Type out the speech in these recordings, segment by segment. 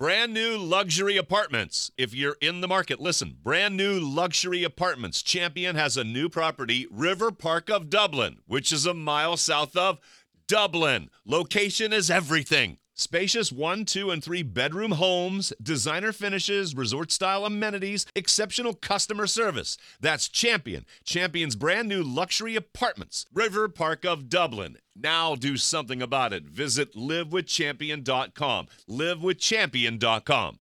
Brand new luxury apartments. If you're in the market, listen. Brand new luxury apartments. Champion has a new property, River Park of Dublin, which is a mile south of Dublin. Location is everything. Spacious 1, 2, and 3 bedroom homes, designer finishes, resort-style amenities, exceptional customer service. That's Champion. Champion's brand new luxury apartments, River Park of Dublin. Now do something about it. Visit livewithchampion.com. livewithchampion.com.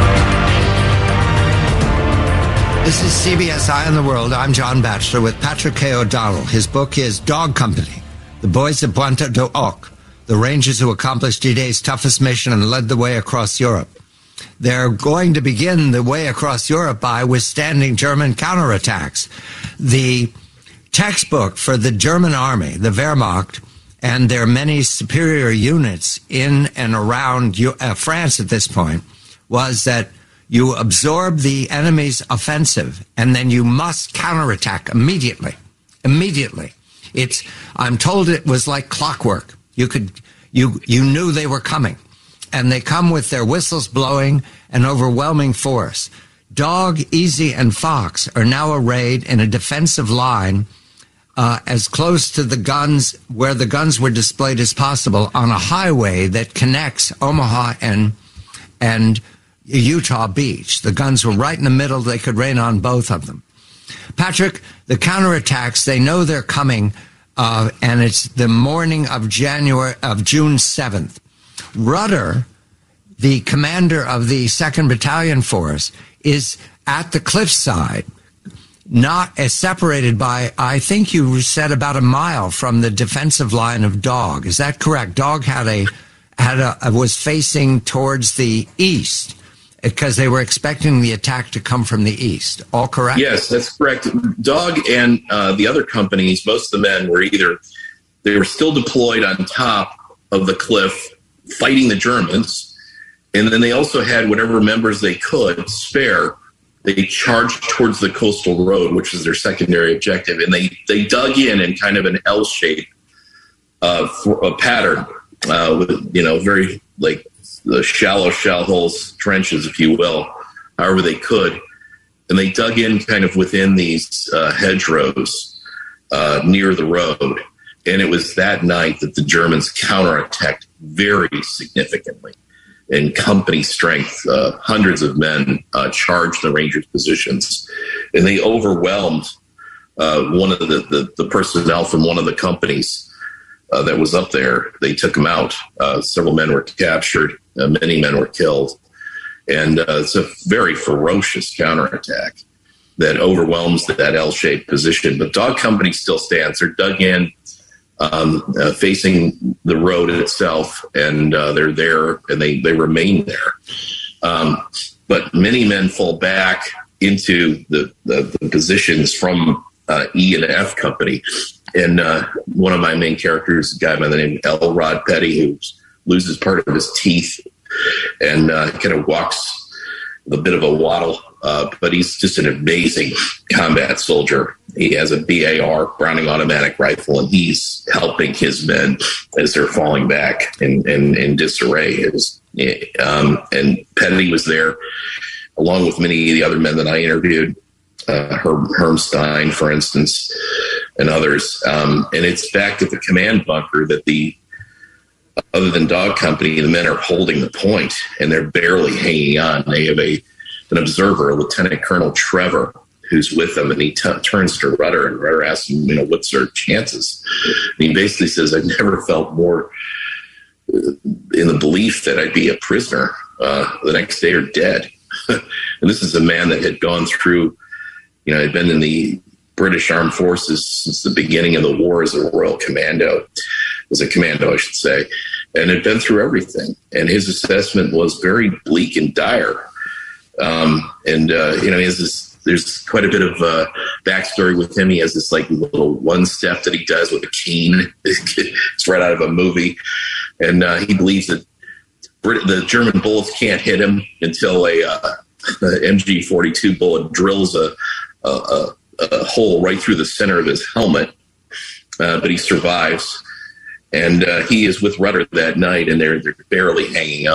This is CBS Eye on the World. I'm John Batchelor with Patrick K. O'Donnell. His book is Dog Company, The Boys of Puente d'Oc, the Rangers who accomplished D-Day's toughest mission and led the way across Europe. They're going to begin the way across Europe by withstanding German counterattacks. The textbook for the German army, the Wehrmacht, and their many superior units in and around France at this point, was that you absorb the enemy's offensive and then you must counterattack immediately. Immediately. I'm told it was like clockwork. You knew they were coming, and they come with their whistles blowing and overwhelming force. Dog, Easy, and Fox are now arrayed in a defensive line as close to the guns, where the guns were displayed as possible, on a highway that connects Omaha and Utah Beach. The guns were right in the middle. They could rain on both of them. Patrick, the counterattacks, they know they're coming. And it's the morning of June 7th. Rudder, the commander of the 2nd Battalion Force, is at the cliffside, not as separated by, I think you said, about a mile from the defensive line of Dog. Is that correct? Dog was facing towards the east, because they were expecting the attack to come from the east. All correct? Yes, that's correct. Dog and the other companies, most of the men were they were still deployed on top of the cliff fighting the Germans. And then they also had whatever members they could spare. They charged towards the coastal road, which is their secondary objective. And they dug in kind of an L shape for a pattern with, very like the shallow shell holes, trenches, if you will, however they could. And they dug in kind of within these hedgerows near the road. And it was that night that the Germans counterattacked very significantly. In company strength, hundreds of men charged the Rangers' positions. And they overwhelmed one of the personnel from one of the companies that was up there. They took them out. Several men were captured. Many men were killed. And it's a very ferocious counterattack that overwhelms that L-shaped position. But Dog Company still stands. They're dug in, facing the road itself, and they're there, and they remain there. But many men fall back into the positions from E and F Company. And one of my main characters is a guy by the name of L. Rod Petty, who loses part of his teeth and kind of walks with a bit of a waddle. But he's just an amazing combat soldier. He has a BAR, Browning automatic rifle, and he's helping his men as they're falling back in disarray. And Petty was there, along with many of the other men that I interviewed, Herm Stein, for instance, and others. And it's back at the command bunker that other than Dog Company, the men are holding the point, and they're barely hanging on. They have an observer, Lieutenant Colonel Trevor, who's with them, and he turns to Rudder, and Rudder asks him, what's their chances? And he basically says, I've never felt more in the belief that I'd be a prisoner the next day or dead. And this is a man that had gone through, had been in the British Armed Forces since the beginning of the war as a Royal Commando, I should say, and had been through everything. And his assessment was very bleak and dire. There's quite a bit of backstory with him. He has this little one step that he does with a cane. It's right out of a movie. And he believes that the German bullets can't hit him until a MG-42 bullet drills a hole right through the center of his helmet. But he survives. And he is with Rudder that night, and they're barely hanging on.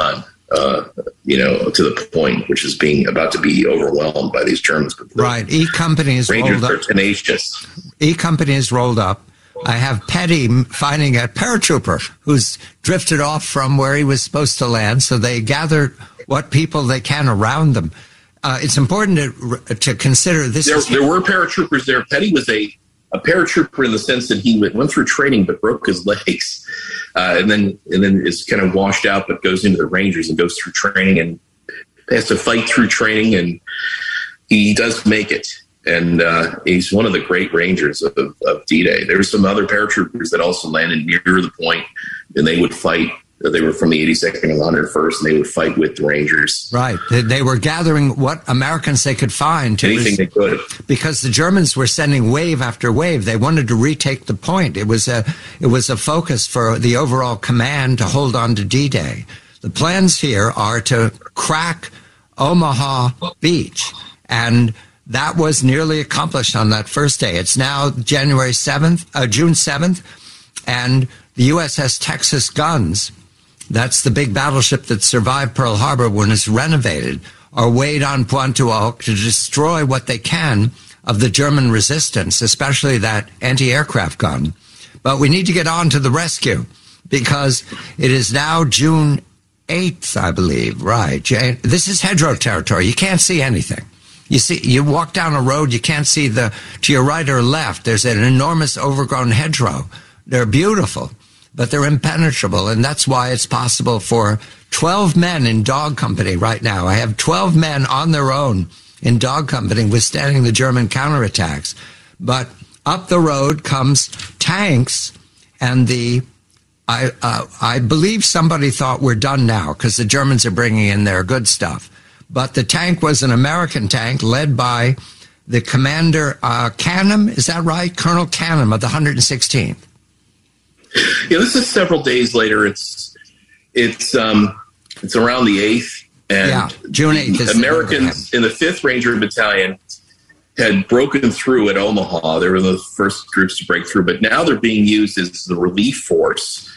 to the point which is about to be overwhelmed by these Germans. Right. E Company is Rangers rolled are up. tenacious. E Company is rolled up. I have Petty finding a paratrooper who's drifted off from where he was supposed to land, so they gather what people they can around them. It's important to consider this. There were paratroopers there. Petty was a paratrooper in the sense that he went through training but broke his legs, and then is kind of washed out, but goes into the Rangers and goes through training and has to fight through training, and he does make it. And he's one of the great Rangers of D-Day. There were some other paratroopers that also landed near the point, and they would fight. They were from the 82nd and 101st, and they would fight with the Rangers. Right. They were gathering what Americans they could find. Anything they could. Because the Germans were sending wave after wave. They wanted to retake the point. It was a focus for the overall command to hold on to D-Day. The plans here are to crack Omaha Beach, and that was nearly accomplished on that first day. It's now June 7th, and the USS Texas Guns, that's the big battleship that survived Pearl Harbor when it's renovated, are weighed on Pointe du Hoc to destroy what they can of the German resistance, especially that anti-aircraft gun. But we need to get on to the rescue, because it is now June 8th, I believe, right? This is hedgerow territory. You can't see anything. You walk down a road, you can't see to your right or left. There's an enormous overgrown hedgerow. They're beautiful, but they're impenetrable, and that's why it's possible for 12 men in dog company right now. I have 12 men on their own in dog company withstanding the German counterattacks. But up the road comes tanks, and I believe somebody thought we're done now because the Germans are bringing in their good stuff. But the tank was an American tank led by the commander, Canham, is that right? Colonel Canham of the 116th. Yeah, this is several days later. It's around the 8th. And June 8th. Americans in the 5th Ranger Battalion had broken through at Omaha. They were the first groups to break through, but now they're being used as the relief force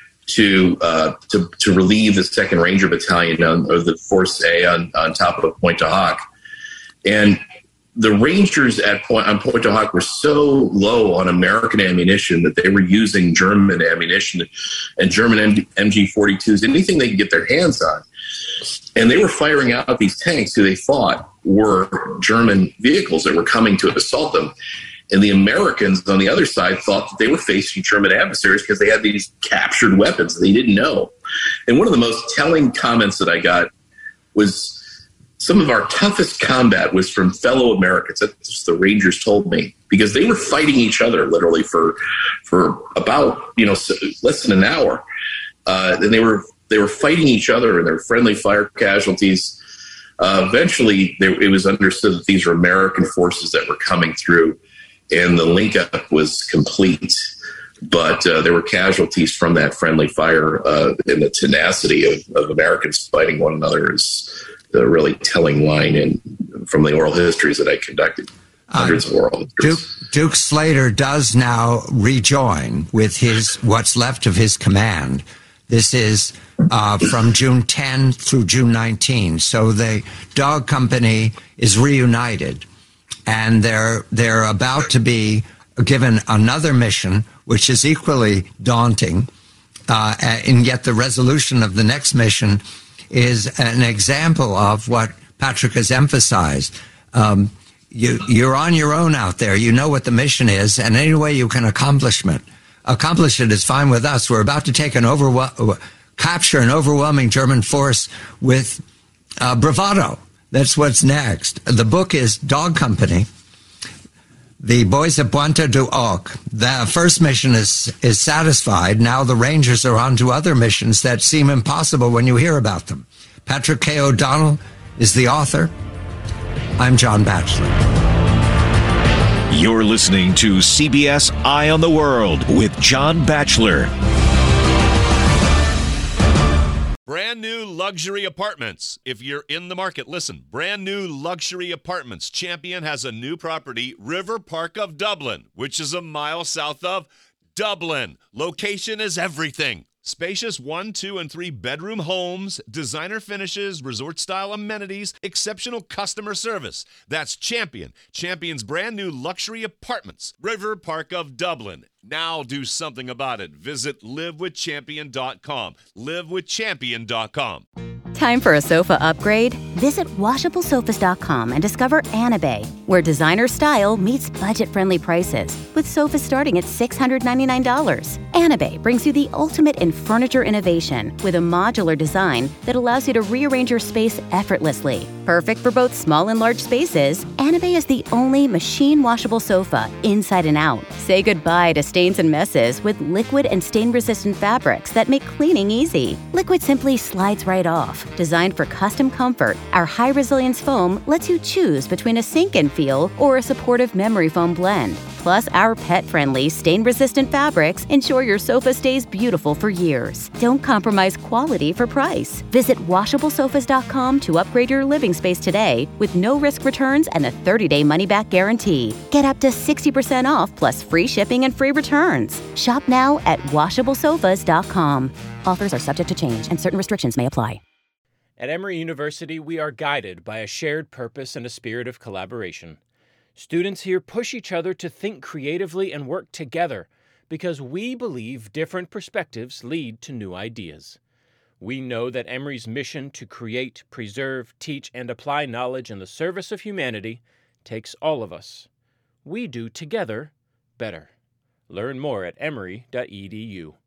to relieve the 2nd Ranger Battalion of the Force A on top of Pointe du Hoc. And the Rangers on Pointe du Hoc were so low on American ammunition that they were using German ammunition and German MG-42s, anything they could get their hands on. And they were firing out these tanks who they thought were German vehicles that were coming to assault them. And the Americans on the other side thought that they were facing German adversaries because they had these captured weapons they didn't know. And one of the most telling comments that I got was some of our toughest combat was from fellow Americans. That's what the Rangers told me, because they were fighting each other literally for about less than an hour. And they were fighting each other, and there were friendly fire casualties. Eventually, it was understood that these were American forces that were coming through, and the link-up was complete. But there were casualties from that friendly fire, and the tenacity of Americans fighting one another is the really telling line from the oral histories that I conducted. Hundreds of oral histories. Duke Slater does now rejoin with what's left of his command. This is from June 10 through June 19. So the dog company is reunited, and they're about to be given another mission, which is equally daunting. And yet the resolution of the next mission is an example of what Patrick has emphasized. You're on your own out there. You know what the mission is, and any way you can accomplish it is fine with us. We're about to take capture an overwhelming German force with bravado. That's what's next. The book is Dog Company, The Boys of Pointe du Hoc. The first mission is satisfied. Now the Rangers are on to other missions that seem impossible when you hear about them. Patrick K. O'Donnell is the author. I'm John Batchelor. You're listening to CBS Eye on the World with John Batchelor. Brand new luxury apartments. If you're in the market, listen. Brand new luxury apartments. Champion has a new property, River Park of Dublin, which is a mile south of Dublin. Location is everything. Spacious 1, 2, and 3 bedroom homes, designer finishes, resort-style amenities, exceptional customer service. That's Champion. Champion's brand new luxury apartments. River Park of Dublin. Now do something about it. Visit livewithchampion.com. Livewithchampion.com. Time for a sofa upgrade? Visit WashableSofas.com and discover Anabay, where designer style meets budget-friendly prices, with sofas starting at $699. Anabay brings you the ultimate in furniture innovation with a modular design that allows you to rearrange your space effortlessly. Perfect for both small and large spaces, Anabay is the only machine-washable sofa inside and out. Say goodbye to stains and messes with liquid and stain-resistant fabrics that make cleaning easy. Liquid simply slides right off. Designed for custom comfort, our high-resilience foam lets you choose between a sink-in feel or a supportive memory foam blend. Plus, our pet-friendly, stain-resistant fabrics ensure your sofa stays beautiful for years. Don't compromise quality for price. Visit WashableSofas.com to upgrade your living space today with no-risk returns and a 30-day money-back guarantee. Get up to 60% off plus free shipping and free returns. Shop now at WashableSofas.com. Offers are subject to change and certain restrictions may apply. At Emory University, we are guided by a shared purpose and a spirit of collaboration. Students here push each other to think creatively and work together because we believe different perspectives lead to new ideas. We know that Emory's mission to create, preserve, teach, and apply knowledge in the service of humanity takes all of us. We do together better. Learn more at emory.edu.